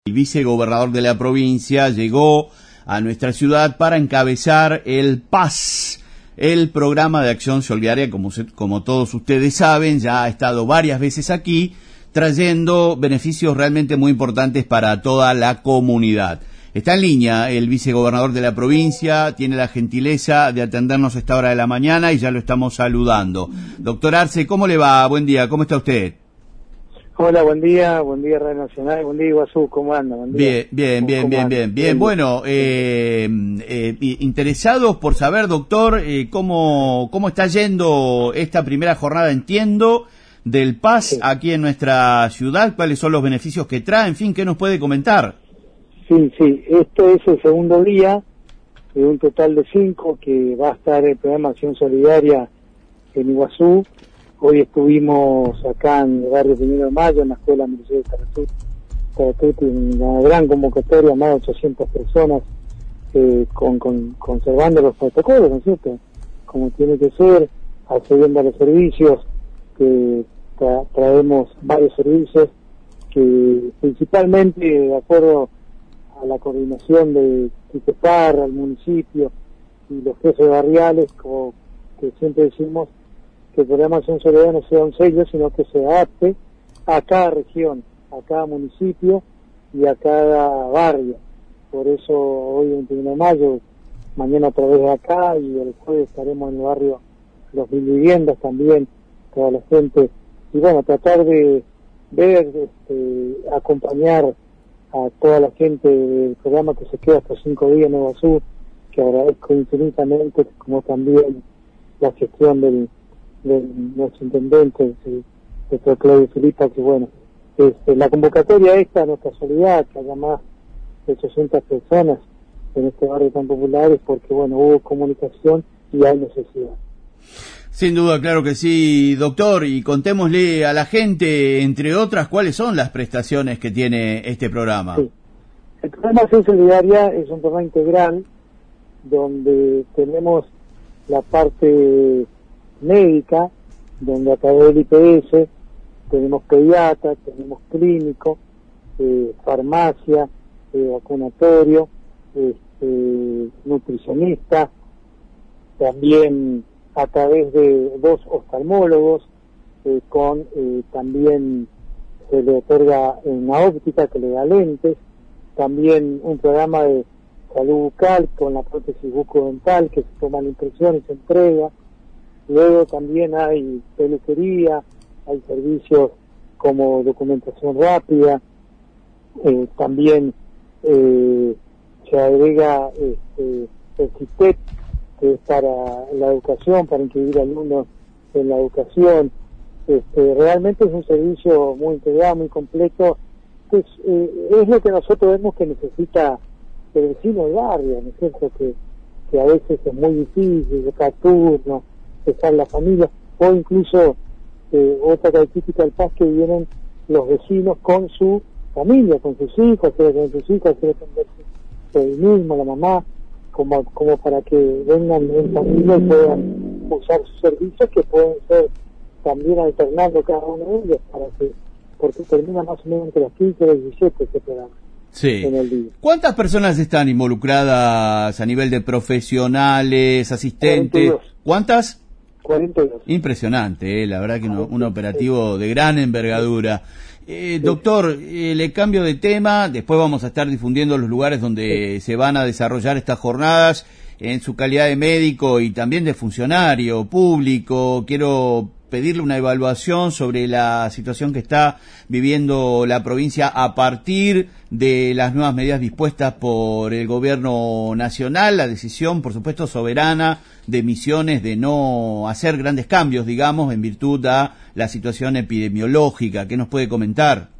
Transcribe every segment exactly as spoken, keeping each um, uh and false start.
El vicegobernador de la provincia llegó a nuestra ciudad para encabezar el P A S, el Programa de Acción Solidaria, como, se, como todos ustedes saben, ya ha estado varias veces aquí, trayendo beneficios realmente muy importantes para toda la comunidad. Está en línea el vicegobernador de la provincia, tiene la gentileza de atendernos a esta hora de la mañana y ya lo estamos saludando. Doctor Arce, ¿cómo le va? Buen día, ¿cómo está usted? Hola, buen día, buen día Radio Nacional, buen día Iguazú, ¿cómo anda? Buen día. Bien, bien, bien, bien, bien, bien. Bueno, eh, eh, interesados por saber, doctor, eh, cómo, cómo está yendo esta primera jornada, entiendo, del P A S sí. aquí en nuestra ciudad, cuáles son los beneficios que trae, en fin, ¿qué nos puede comentar? Sí, sí, este es el segundo día de un total de cinco que va a estar el programa Acción Solidaria en Iguazú. Hoy estuvimos acá en el barrio Primero de Mayo, en la escuela Mercedes Taratuti, en una gran convocatoria, más de ochocientas personas, eh, con, con, conservando los protocolos, ¿no es cierto? Como tiene que ser, accediendo a los servicios, que tra traemos varios servicios, que principalmente, de acuerdo a la coordinación de Tiquepar, al municipio y los jefes barriales, como que siempre decimos, que el programa Acción Solidaria no sea un sello, sino que se adapte a cada región, a cada municipio y a cada barrio. Por eso hoy veintiuno de mayo, mañana otra vez acá y el jueves estaremos en el barrio Los Mil Viviendas también, toda la gente. Y bueno, tratar de ver, este, acompañar a toda la gente del programa que se queda hasta cinco días en Iguazú, que agradezco infinitamente, como también la gestión del de nuestro intendente, el doctor Claudio Filipa, que bueno, este, la convocatoria esta, nuestra solidaridad, que haya más de ochocientas personas en este barrio tan popular, es porque bueno, hubo comunicación y hay necesidad. Sin duda, claro que sí, doctor, y contémosle a la gente, entre otras, cuáles son las prestaciones que tiene este programa. Sí. El programa Acción Solidaria es un programa integral donde tenemos la parte médica, donde a través del I P S tenemos pediatra, tenemos clínico, eh, farmacia, eh, vacunatorio, este, nutricionista, también a través de dos oftalmólogos, eh, con eh, también se le otorga una óptica que le da lentes, también un programa de salud bucal con la prótesis bucodental que se toma la impresión y se entrega. Luego también hay peluquería, hay servicios como documentación rápida, eh, también eh, se agrega este, el CITEP, que es para la educación, para inscribir alumnos en la educación. Este, realmente es un servicio muy integrado, muy completo, pues eh, es lo que nosotros vemos que necesita el vecino del barrio, ¿no es cierto? Que, que a veces es muy difícil, de cada turno, estar la familia, o incluso eh, otra característica del P A S que vienen los vecinos con su familia, con sus hijos, hacer con sus hijos, hacer atenderse el mismo, la mamá, como, como para que vengan en familia y puedan usar sus servicios, que pueden ser también alternando cada uno de ellos, para que, porque termina más o menos entre las quince y las diecisiete este programa. Sí. En el día. ¿Cuántas personas están involucradas a nivel de profesionales, asistentes? cuarenta y dos. ¿Cuántas? cuarenta y dos. Impresionante, eh, la verdad que no, un operativo de gran envergadura. Eh, doctor, eh, le cambio de tema, después vamos a estar difundiendo los lugares donde sí. se van a desarrollar estas jornadas en su calidad de médico y también de funcionario público. Quiero pedirle una evaluación sobre la situación que está viviendo la provincia a partir de las nuevas medidas dispuestas por el gobierno nacional, la decisión, por supuesto, soberana de Misiones de no hacer grandes cambios, digamos, en virtud a la situación epidemiológica. ¿Qué nos puede comentar?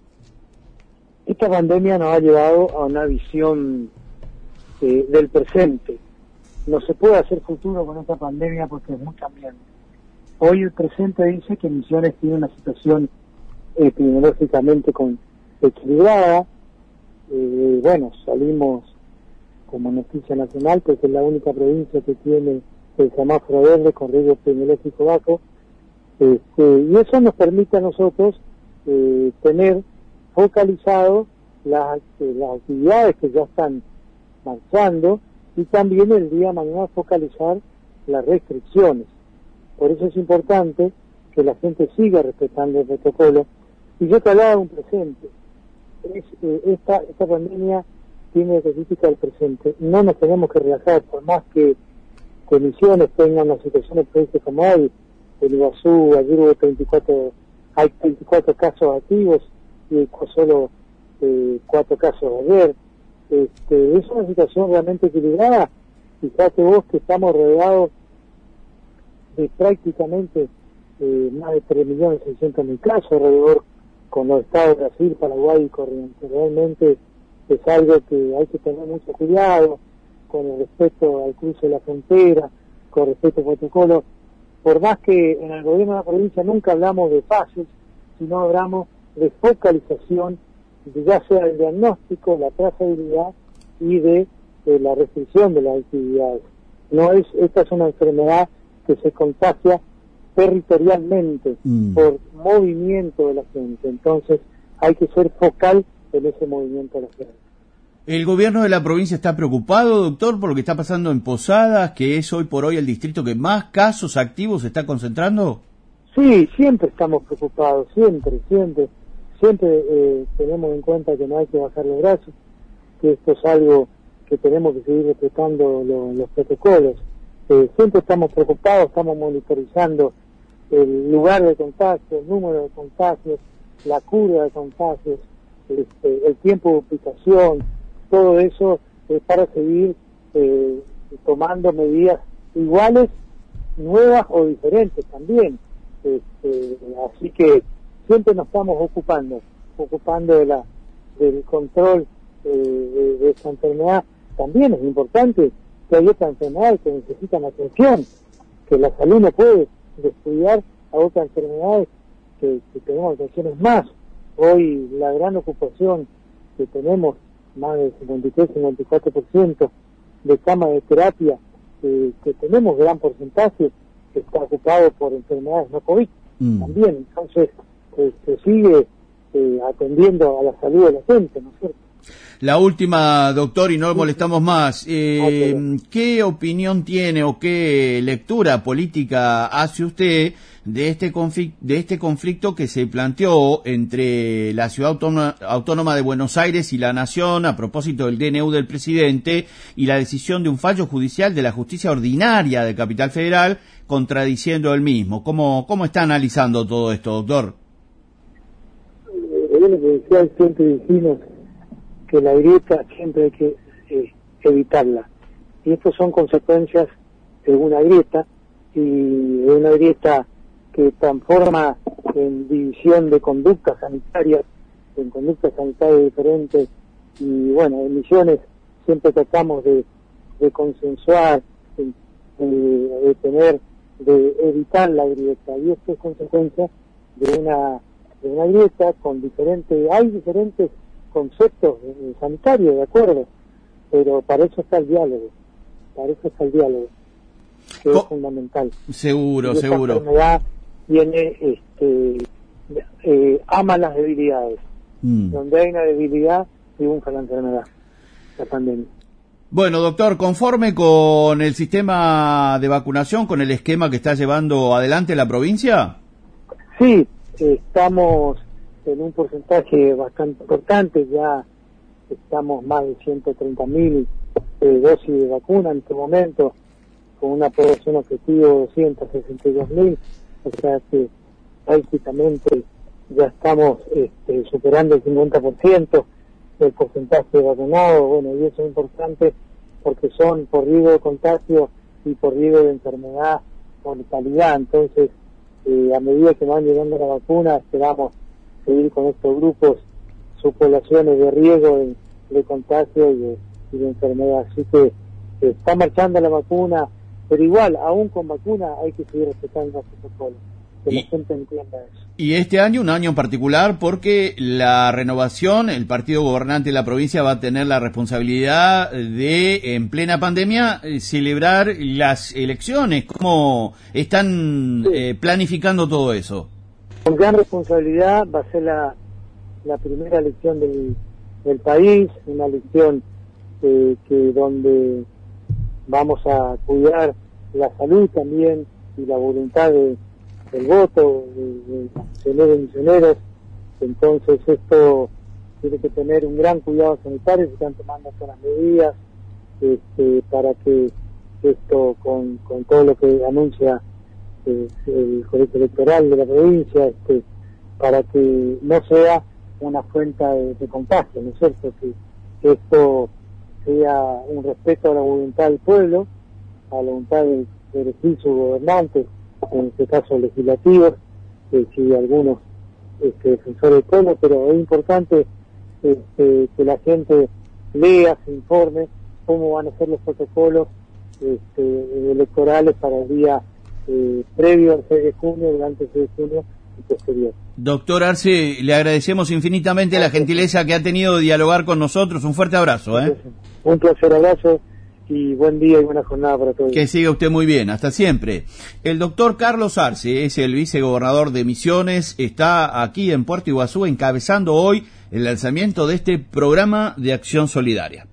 Esta pandemia nos ha llevado a una visión eh, del presente. No se puede hacer futuro con esta pandemia porque es muy cambiante. Hoy el presente dice que Misiones tiene una situación epidemiológicamente con, equilibrada. Eh, bueno, salimos como noticia nacional porque es la única provincia que tiene el semáforo verde con riesgo epidemiológico bajo. Este, y eso nos permite a nosotros eh, tener focalizado las, eh, las actividades que ya están marchando y también el día de mañana focalizar las restricciones. Por eso es importante que la gente siga respetando el protocolo. Y yo te hablaba de un presente. Es, eh, esta, esta pandemia tiene característica del presente. No nos tenemos que relajar, por más que, que Misiones tenga una situación de países como hoy, el Iguazú, ayer hubo veinticuatro, hay veinticuatro casos activos y solo eh, cuatro casos ayer. Este, es una situación realmente equilibrada. Fíjate vos que estamos rodeados de prácticamente eh, más de tres millones seiscientos mil casos alrededor con los estados de Brasil, Paraguay y Corrientes. Realmente es algo que hay que tener mucho cuidado con el respeto al cruce de la frontera, con respecto al protocolo. Por más que en el gobierno de la provincia nunca hablamos de fases, sino hablamos de focalización, de ya sea el diagnóstico, la trazabilidad y de, de la restricción de las actividades. No es, esta es una enfermedad que se contagia territorialmente mm. por movimiento de la gente. Entonces hay que ser focal en ese movimiento de la gente. ¿El gobierno de la provincia está preocupado, doctor, por lo que está pasando en Posadas, que es hoy por hoy el distrito que más casos activos se está concentrando? Sí, siempre estamos preocupados, siempre, siempre. Siempre eh, tenemos en cuenta que no hay que bajar los brazos, que esto es algo que tenemos que seguir respetando lo, los protocolos. Eh, siempre estamos preocupados, estamos monitorizando el lugar de contagio, el número de contagios, la curva de contagios, este, el tiempo de aplicación, todo eso es para seguir eh, tomando medidas iguales, nuevas o diferentes también. Este, así que siempre nos estamos ocupando, ocupando de la, del control eh, de, de esta enfermedad. También es importante que hay otras enfermedades que necesitan atención, que la salud no puede descuidar a otras enfermedades que, que tenemos atenciones más. Hoy la gran ocupación que tenemos, más del cincuenta y tres a cincuenta y cuatro por ciento de camas de terapia, eh, que tenemos gran porcentaje que está ocupado por enfermedades no COVID mm. también. Entonces eh, se sigue eh, atendiendo a la salud de la gente, ¿no es cierto? La última, doctor, y no molestamos más. Eh, ¿Qué opinión tiene o qué lectura política hace usted de este conflicto, de este conflicto que se planteó entre la Ciudad Autónoma, Autónoma de Buenos Aires y la Nación a propósito del D N U del presidente y la decisión de un fallo judicial de la Justicia Ordinaria de Capital Federal contradiciendo el mismo? ¿Cómo, cómo está analizando todo esto, doctor? El judicial siempre dijimos que la grieta siempre hay que eh, evitarla. Y estas son consecuencias de una grieta, y de una grieta que transforma en división de conductas sanitarias, en conductas sanitarias diferentes. Y bueno, en Misiones siempre tratamos de, de consensuar, de, de, de tener, de evitar la grieta. Y esto es consecuencia de una, de una grieta con diferentes, hay diferentes conceptos eh, sanitarios, de acuerdo, pero para eso está el diálogo, para eso está el diálogo, que oh, es fundamental. Seguro, y esta seguro. La enfermedad tiene, este, eh, ama las debilidades. Mm. Donde hay una debilidad, triunfa la enfermedad, la pandemia. Bueno, doctor, conforme con el sistema de vacunación, con el esquema que está llevando adelante la provincia. Sí, eh, estamos en un porcentaje bastante importante, ya estamos más de ciento treinta mil eh, dosis de vacuna en este momento, con una población objetivo de doscientos sesenta y dos mil, o sea que prácticamente ya estamos este, superando el cincuenta por ciento del porcentaje de vacunados. Bueno, y eso es importante porque son por riesgo de contagio y por riesgo de enfermedad, mortalidad. Entonces, eh, a medida que van llegando la vacuna, esperamos seguir con estos grupos, sus poblaciones de riesgo de, de contagio y de, y de enfermedad. Así que eh, está marchando la vacuna, pero igual, aún con vacuna, hay que seguir respetando los protocolos, que y, la gente entienda eso. Y este año, un año en particular, porque la renovación, el partido gobernante de la provincia va a tener la responsabilidad de, en plena pandemia, eh, celebrar las elecciones. ¿Cómo están sí. eh, planificando todo eso? Con gran responsabilidad va a ser la, la primera elección del, del país, una elección eh, que donde vamos a cuidar la salud también y la voluntad de, del voto de, de misioneros y misioneras. Entonces esto tiene que tener un gran cuidado sanitario, se están tomando todas las medidas este, para que esto, con, con todo lo que anuncia eh, el colegio electoral de la provincia, este, para que no sea una fuente de, de contagio, ¿no es cierto? Que, que esto sea un respeto a la voluntad del pueblo, a la voluntad de, de elegir sus gobernantes, en este caso legislativos, eh, si algunos este, defensores del pueblo, pero es importante este, que la gente lea, se informe cómo van a ser los protocolos este, electorales para el día eh, previo al seis de junio, durante el seis de junio y posterior. Doctor Arce, le agradecemos infinitamente Gracias. la gentileza que ha tenido de dialogar con nosotros. Un fuerte abrazo. ¿eh? Un placer, abrazo y buen día y buena jornada para todos. Que siga usted muy bien, hasta siempre. El doctor Carlos Arce es el vicegobernador de Misiones, está aquí en Puerto Iguazú encabezando hoy el lanzamiento de este programa de acción solidaria.